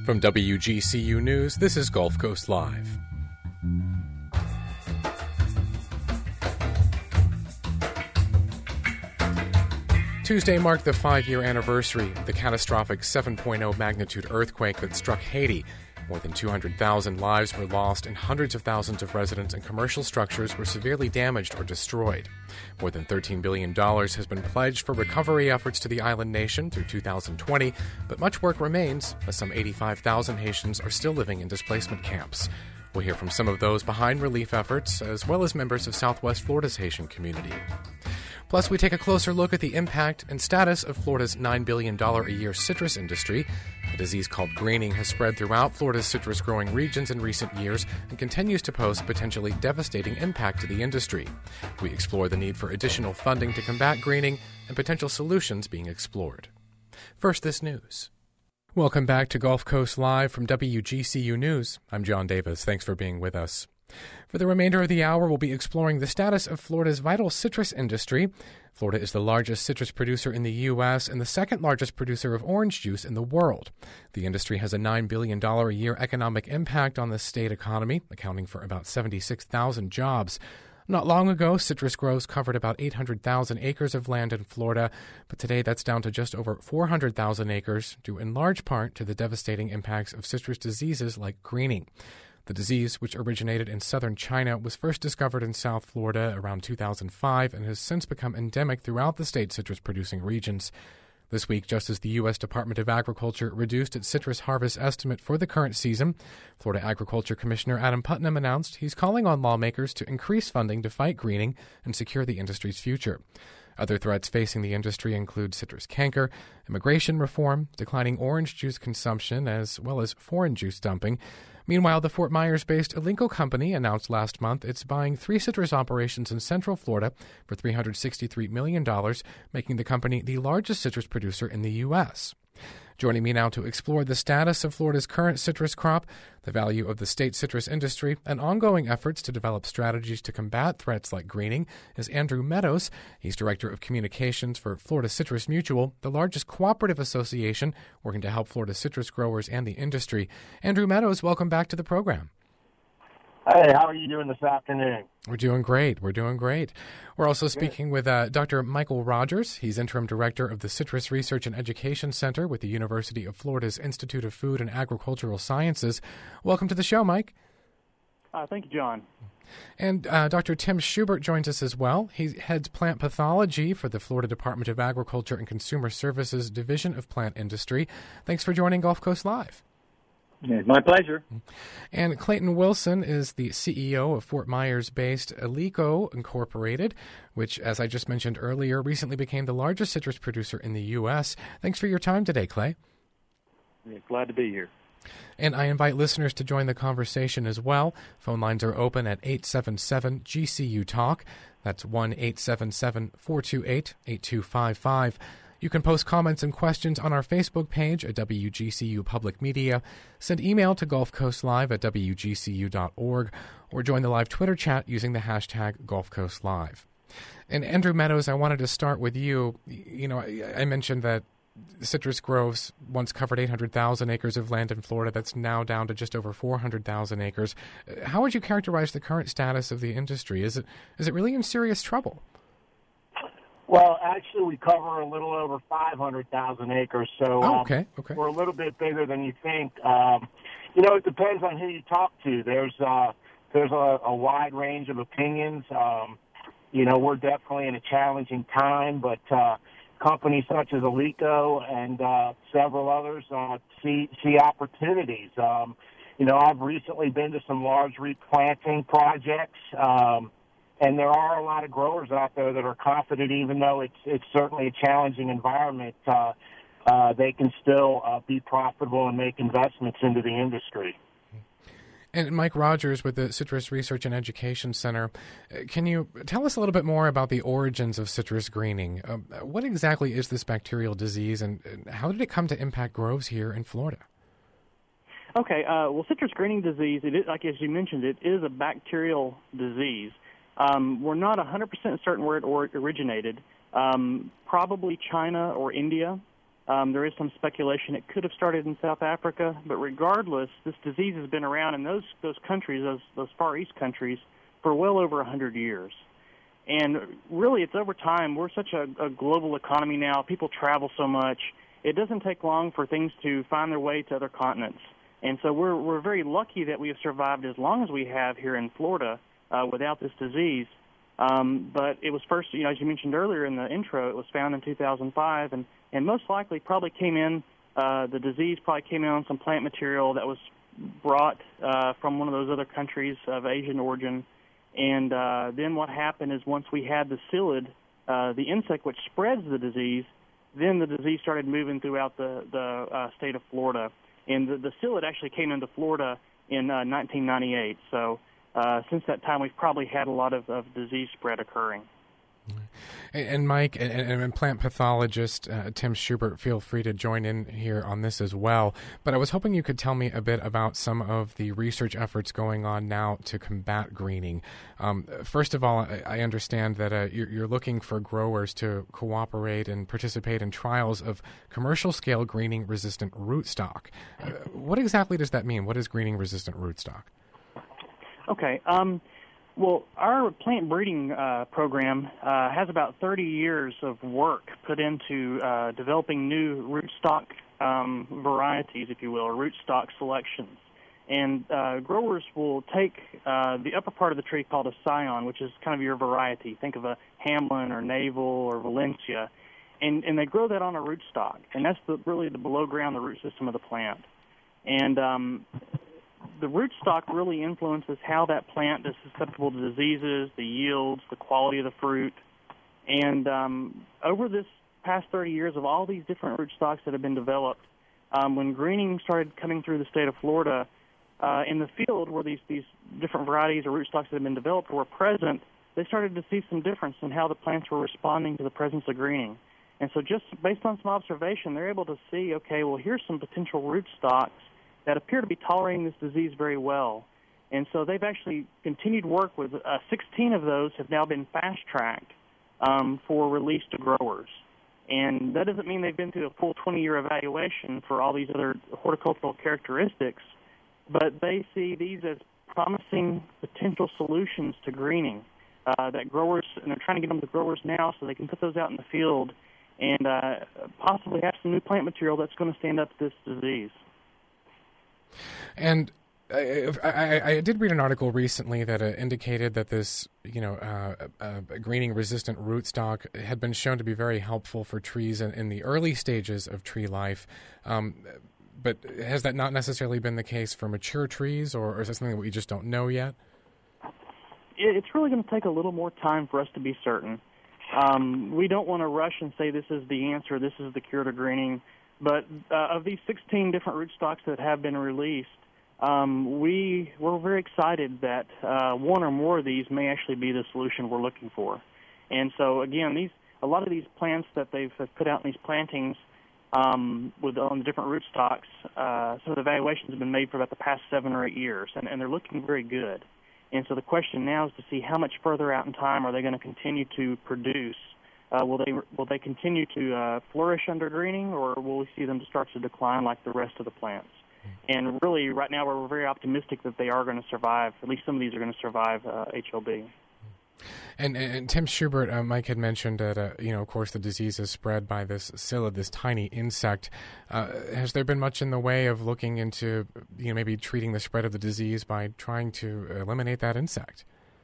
From WGCU News, this is Gulf Coast Live. Tuesday marked the 5-year anniversary of the catastrophic 7.0 magnitude earthquake that struck Haiti. More than 200,000 lives were lost and hundreds of thousands of residents and commercial structures were severely damaged or destroyed. More than $13 billion has been pledged for recovery efforts to the island nation through 2020, but much work remains as some 85,000 Haitians are still living in displacement camps. We'll hear from some of those behind relief efforts, as well as members of Southwest Florida's Haitian community. Plus, we take a closer look at the impact and status of Florida's $9 billion a year citrus industry. A disease called greening has spread throughout Florida's citrus-growing regions in recent years and continues to pose potentially devastating impact to the industry. We explore the need for additional funding to combat greening and potential solutions being explored. First, this news. Welcome back to Gulf Coast Live from WGCU News. I'm John Davis. Thanks for being with us. For the remainder of the hour, we'll be exploring the status of Florida's vital citrus industry. Florida is the largest citrus producer in the U.S. and the second largest producer of orange juice in the world. The industry has a $9 billion a year economic impact on the state economy, accounting for about 76,000 jobs. Not long ago, citrus groves covered about 800,000 acres of land in Florida, but today that's down to just over 400,000 acres, due in large part to the devastating impacts of citrus diseases like greening. The disease, which originated in southern China, was first discovered in South Florida around 2005 and has since become endemic throughout the state's citrus-producing regions. This week, just as the U.S. Department of Agriculture reduced its citrus harvest estimate for the current season, Florida Agriculture Commissioner Adam Putnam announced he's calling on lawmakers to increase funding to fight greening and secure the industry's future. Other threats facing the industry include citrus canker, immigration reform, declining orange juice consumption, as well as foreign juice dumping. Meanwhile, the Fort Myers-based Elanco company announced last month it's buying 3 citrus operations in Central Florida for $363 million, making the company the largest citrus producer in the U.S. Joining me now to explore the status of Florida's current citrus crop, the value of the state citrus industry, and ongoing efforts to develop strategies to combat threats like greening is Andrew Meadows. He's Director of Communications for Florida Citrus Mutual, the largest cooperative association working to help Florida citrus growers and the industry. Andrew Meadows, welcome back to the program. Hey, how are you doing this afternoon? We're doing great. We're also speaking with Dr. Michael Rogers. He's Interim Director of the Citrus Research and Education Center with the University of Florida's Institute of Food and Agricultural Sciences. Welcome to the show, Mike. Thank you, John. And Dr. Tim Schubert joins us as well. He heads plant pathology for the Florida Department of Agriculture and Consumer Services Division of Plant Industry. Thanks for joining Gulf Coast Live. It's my pleasure. And Clayton Wilson is the CEO of Fort Myers-based Elanco Incorporated, which, as I just mentioned earlier, recently became the largest citrus producer in the U.S. Thanks for your time today, Clay. Yeah, glad to be here. And I invite listeners to join the conversation as well. Phone lines are open at 877-GCU-TALK. That's 1-877-428-8255. You can post comments and questions on our Facebook page at WGCU Public Media, send email to gulfcoastlive@wgcu.org, or join the live Twitter chat using the hashtag GulfCoastLive. And Andrew Meadows, I wanted to start with you. You know, I mentioned that citrus groves once covered 800,000 acres of land in Florida. That's now down to just over 400,000 acres. How would you characterize the current status of the industry? Is it really in serious trouble? Well, actually, we cover a little over 500,000 acres, so okay. We're a little bit bigger than you think. It depends on who you talk to. There's a wide range of opinions. We're definitely in a challenging time, but companies such as Elanco and several others see opportunities. I've recently been to some large replanting projects. And there are a lot of growers out there that are confident, even though it's certainly a challenging environment, they can still be profitable and make investments into the industry. And Mike Rogers with the Citrus Research and Education Center, can you tell us a little bit more about the origins of citrus greening? What exactly is this bacterial disease, and how did it come to impact groves here in Florida? Okay, well, citrus greening disease, it is, like as you mentioned, it is a bacterial disease. We're not 100% certain where it originated. Probably China or India. There is some speculation it could have started in South Africa, but regardless, this disease has been around in those countries, those Far East countries, for well over 100 years. And really, it's over time. We're such a global economy now. People travel so much. It doesn't take long for things to find their way to other continents. And so we're very lucky that we have survived as long as we have here in Florida without this disease. But it was first, as you mentioned earlier in the intro, it was found in 2005, and most likely probably came in, the disease probably came in on some plant material that was brought from one of those other countries of Asian origin. And then what happened is once we had the psyllid, the insect which spreads the disease, then the disease started moving throughout the state of Florida. And the psyllid actually came into Florida in 1998. So since that time, we've probably had a lot of disease spread occurring. And Mike, and plant pathologist Tim Schubert, feel free to join in here on this as well. But I was hoping you could tell me a bit about some of the research efforts going on now to combat greening. First of all, I understand that you're looking for growers to cooperate and participate in trials of commercial-scale greening-resistant rootstock. What exactly does that mean? What is greening-resistant rootstock? Okay. Well, our plant breeding program has about 30 years of work put into developing new rootstock varieties, if you will, or rootstock selections. And growers will take the upper part of the tree called a scion, which is kind of your variety. Think of a Hamlin or Navel or Valencia. And they grow that on a rootstock. And that's really the below ground, the root system of the plant. And the rootstock really influences how that plant is susceptible to diseases, the yields, the quality of the fruit. And over this past 30 years of all these different rootstocks that have been developed, when greening started coming through the state of Florida, in the field where these different varieties or rootstocks that have been developed were present, they started to see some difference in how the plants were responding to the presence of greening. And so just based on some observation, they're able to see, okay, well, here's some potential rootstocks that appear to be tolerating this disease very well. And so they've actually continued work with 16 of those have now been fast-tracked for release to growers. And that doesn't mean they've been through a full 20-year evaluation for all these other horticultural characteristics, but they see these as promising potential solutions to greening that growers, and they're trying to get them to growers now so they can put those out in the field and possibly have some new plant material that's going to stand up to this disease. And I did read an article recently that indicated that this, greening-resistant rootstock had been shown to be very helpful for trees in the early stages of tree life. But has that not necessarily been the case for mature trees, or is that something that we just don't know yet? It's really going to take a little more time for us to be certain. We don't want to rush and say this is the answer, this is the cure to greening. But of these 16 different rootstocks that have been released, we're very excited that one or more of these may actually be the solution we're looking for. And so, again, a lot of these plants that they've put out in these plantings on the different rootstocks, some of the evaluations have been made for about the past 7 or 8 years, and they're looking very good. And so the question now is to see how much further out in time are they going to continue to produce. Will they continue to flourish under greening, or will we see them start to decline like the rest of the plants? And really, right now, we're very optimistic that they are going to survive. At least some of these are going to survive HLB. And Tim Schubert, Mike had mentioned that, of course, the disease is spread by this psyllid, this tiny insect. Has there been much in the way of looking into, maybe treating the spread of the disease by trying to eliminate that insect?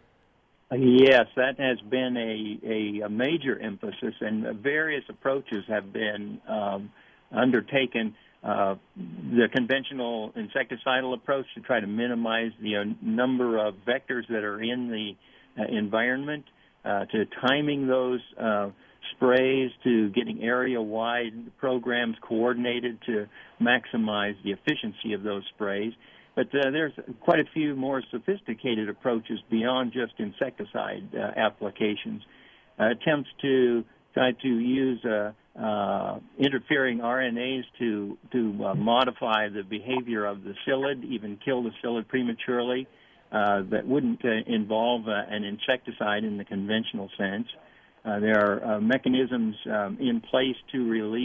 Yes, that has been a major emphasis, and various approaches have been undertaken. The conventional insecticidal approach to try to minimize the number of vectors that are in the environment, to timing those sprays, to getting area-wide programs coordinated to maximize the efficiency of those sprays. But there's quite a few more sophisticated approaches beyond just insecticide applications. Attempts to try to use interfering RNAs to modify the behavior of the psyllid, even kill the psyllid prematurely, that wouldn't involve an insecticide in the conventional sense. There are mechanisms in place to release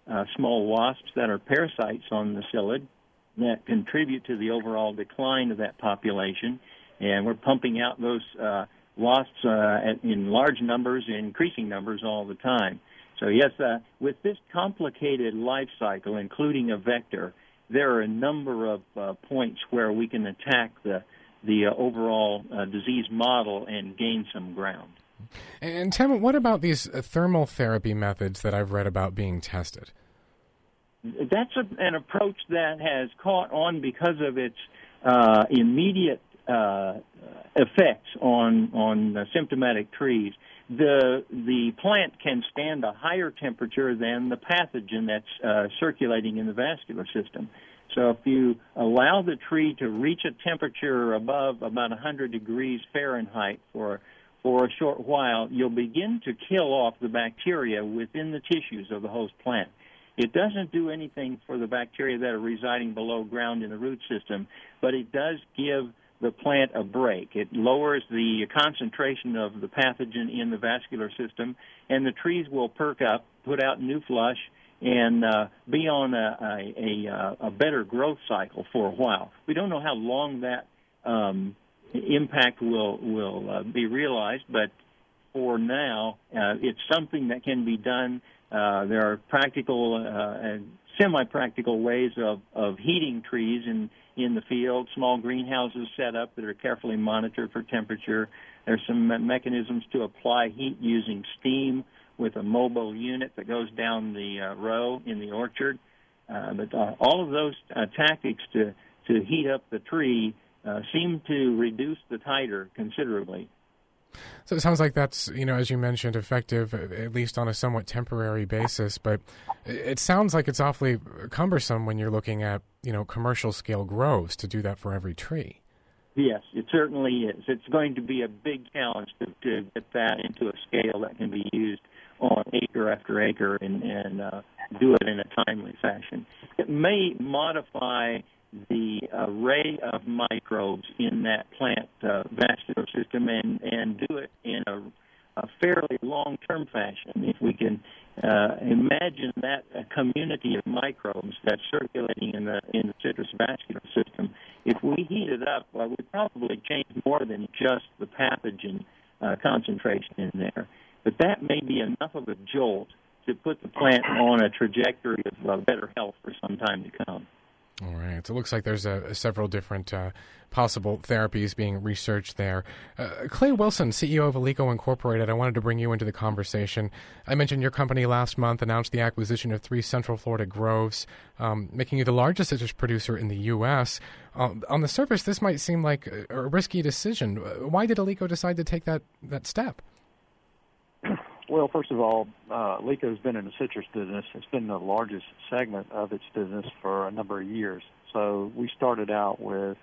small wasps that are parasites on the psyllid that contribute to the overall decline of that population. And we're pumping out those wasps in large numbers, increasing numbers all the time. So yes, with this complicated life cycle, including a vector, there are a number of points where we can attack the overall disease model and gain some ground. And Tim, what about these thermal therapy methods that I've read about being tested? That's an approach that has caught on because of its immediate effects on symptomatic trees. The plant can stand a higher temperature than the pathogen that's circulating in the vascular system. So if you allow the tree to reach a temperature above about 100 degrees Fahrenheit for a short while, you'll begin to kill off the bacteria within the tissues of the host plant. It doesn't do anything for the bacteria that are residing below ground in the root system, but it does give the plant a break. It lowers the concentration of the pathogen in the vascular system, and the trees will perk up, put out new flush, and be on a better growth cycle for a while. We don't know how long that impact will be realized, but for now, it's something that can be done. There are practical and semi-practical ways of heating trees in the field, small greenhouses set up that are carefully monitored for temperature. There's some mechanisms to apply heat using steam with a mobile unit that goes down the row in the orchard. But all of those tactics to heat up the tree seem to reduce the titer considerably. So it sounds like that's, as you mentioned, effective, at least on a somewhat temporary basis. But it sounds like it's awfully cumbersome when you're looking at, commercial scale groves to do that for every tree. Yes, it certainly is. It's going to be a big challenge to get that into a scale that can be used on acre after acre and do it in a timely fashion. It may modify the array of microbes in that plant vascular system and do it in a fairly long-term fashion. If we can imagine that a community of microbes that's circulating in the citrus vascular system, if we heat it up, we probably change more than just the pathogen concentration in there. But that may be enough of a jolt to put the plant on a trajectory of better health for some time to come. All right. So it looks like there's several different possible therapies being researched there. Clay Wilson, CEO of Alico Incorporated, I wanted to bring you into the conversation. I mentioned your company last month announced the acquisition of 3 Central Florida groves, making you the largest citrus producer in the U.S. On the surface, this might seem like a risky decision. Why did Alico decide to take that step? Well, first of all, Alico's been in the citrus business. It's been the largest segment of its business for a number of years. So we started out with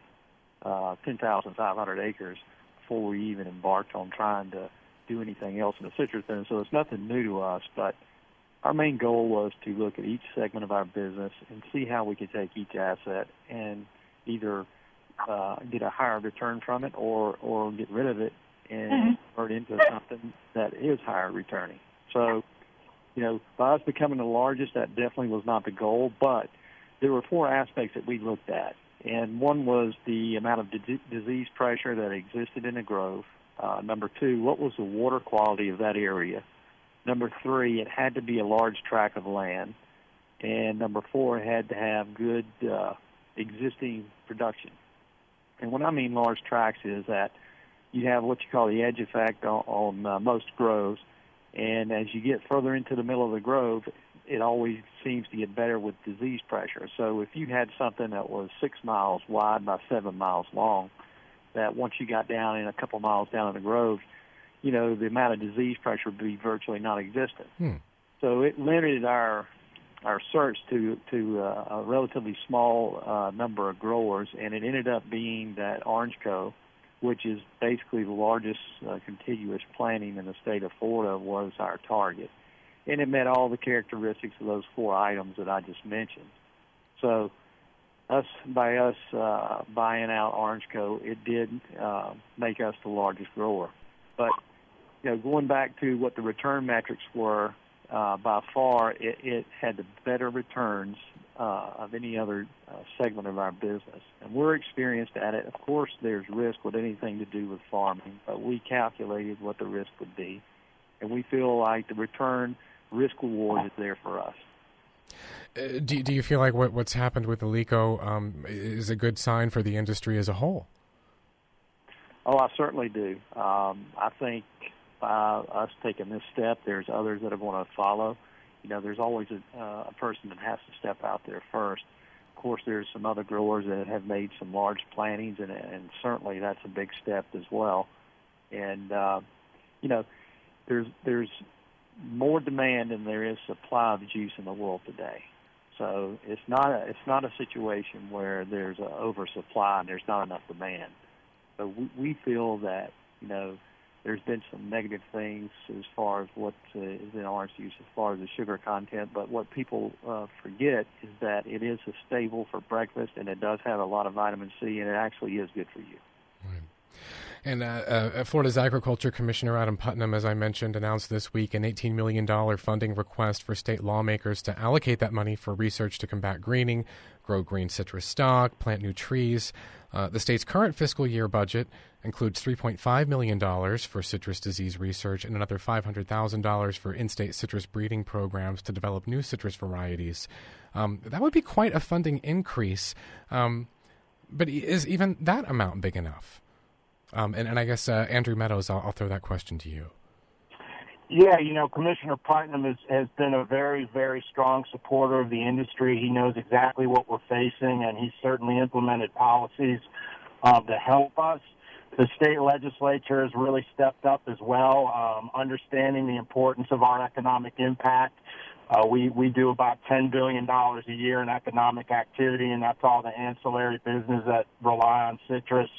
10,500 acres before we even embarked on trying to do anything else in the citrus business. So it's nothing new to us, but our main goal was to look at each segment of our business and see how we could take each asset and either get a higher return from it or get rid of it and convert into something that is higher returning. So, by us becoming the largest, that definitely was not the goal, but there were 4 aspects that we looked at. And one was the amount of disease pressure that existed in the grove. Number 2, what was the water quality of that area? Number 3, it had to be a large tract of land. And number 4, it had to have good existing production. And what I mean large tracts is that you have what you call the edge effect on most groves, and as you get further into the middle of the grove, it always seems to get better with disease pressure. So if you had something that was 6 miles wide by 7 miles long, that once you got down in a couple miles down in the grove, the amount of disease pressure would be virtually non-existent. So it limited our search to a relatively small number of growers, and it ended up being that Orange Co., which is basically the largest contiguous planting in the state of Florida, was our target. And it met all the characteristics of those 4 items that I just mentioned. So by us buying out Orange Co., it did make us the largest grower. But going back to what the return metrics were, by far, it had the better returns of any other segment of our business. And we're experienced at it. Of course, there's risk with anything to do with farming, but we calculated what the risk would be, and we feel like the return risk-reward is there for us. Do you feel like what's happened with Alico is a good sign for the industry as a whole? Oh, I certainly do. I think by us taking this step, there's others that are going to follow. You know, there's always a person that has to step out there first. Of course, there's some other growers that have made some large plantings, and certainly that's a big step as well. And, you know, there's more demand than there is supply of juice in the world today. So it's not a situation where there's an oversupply and there's not enough demand. So we feel that, you know, there's been some negative things as far as what is in orange juice as far as the sugar content, but what people forget is that it is a staple for breakfast, and it does have a lot of vitamin C, and it actually is good for you. Right. And Florida's Agriculture Commissioner Adam Putnam, as I mentioned, announced this week an $18 million funding request for state lawmakers to allocate that money for research to combat greening, grow green citrus stock, plant new trees. The state's current fiscal year budget includes $3.5 million for citrus disease research and another $500,000 for in-state citrus breeding programs to develop new citrus varieties. That would be quite a funding increase, but is even that amount big enough? And I guess, Andrew Meadows, I'll throw that question to you. Yeah, you know, Commissioner Putnam has been a very, very strong supporter of the industry. He knows exactly what we're facing, and he's certainly implemented policies to help us. The state legislature has really stepped up as well, understanding the importance of our economic impact. We do about $10 billion a year in economic activity, and that's all the ancillary business that rely on citrus.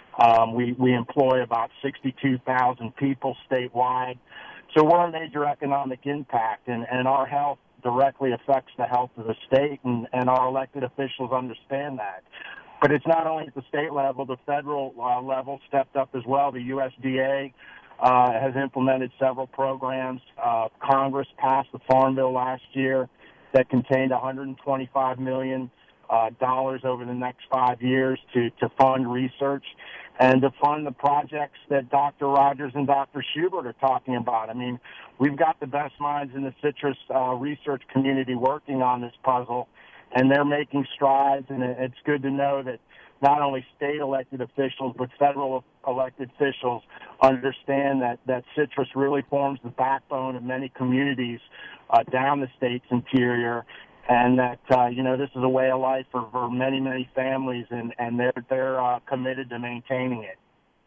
We employ about 62,000 people statewide. So we're a major economic impact, and our health directly affects the health of the state, and our elected officials understand that. But it's not only at the state level, the federal level stepped up as well. The USDA has implemented several programs. Congress passed the Farm Bill last year that contained $125 million over the next 5 years to fund research and to fund the projects that Dr. Rogers and Dr. Schubert are talking about. I mean, we've got the best minds in the citrus research community working on this puzzle, and they're making strides, and it's good to know that not only state elected officials but federal elected officials understand that citrus really forms the backbone of many communities down the state's interior, and that, you know, this is a way of life for many, many families, and they're committed to maintaining it.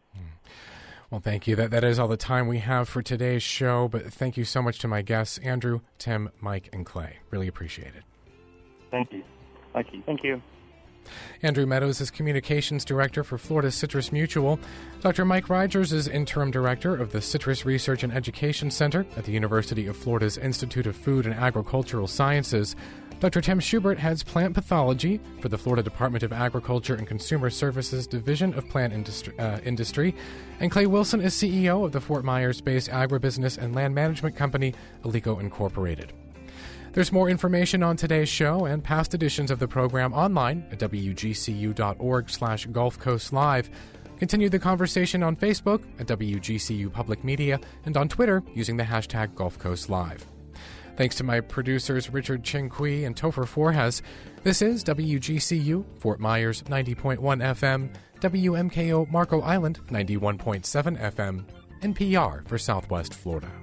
Well, thank you. That is all the time we have for today's show, but thank you so much to my guests, Andrew, Tim, Mike, and Clay. Really appreciate it. Thank you. Thank you. Thank you. Andrew Meadows is Communications Director for Florida Citrus Mutual. Dr. Mike Rogers is Interim Director of the Citrus Research and Education Center at the University of Florida's Institute of Food and Agricultural Sciences. Dr. Tim Schubert heads plant pathology for the Florida Department of Agriculture and Consumer Services Division of Plant Industry. And Clay Wilson is CEO of the Fort Myers-based agribusiness and land management company, Alico Incorporated. There's more information on today's show and past editions of the program online at wgcu.org/Gulf Coast Live. Continue the conversation on Facebook at WGCU Public Media and on Twitter using the hashtag Gulf Coast Live. Thanks to my producers Richard Chinqui and Topher Forhes. This is WGCU, Fort Myers 90.1 FM, WMKO Marco Island 91.7 FM, NPR for Southwest Florida.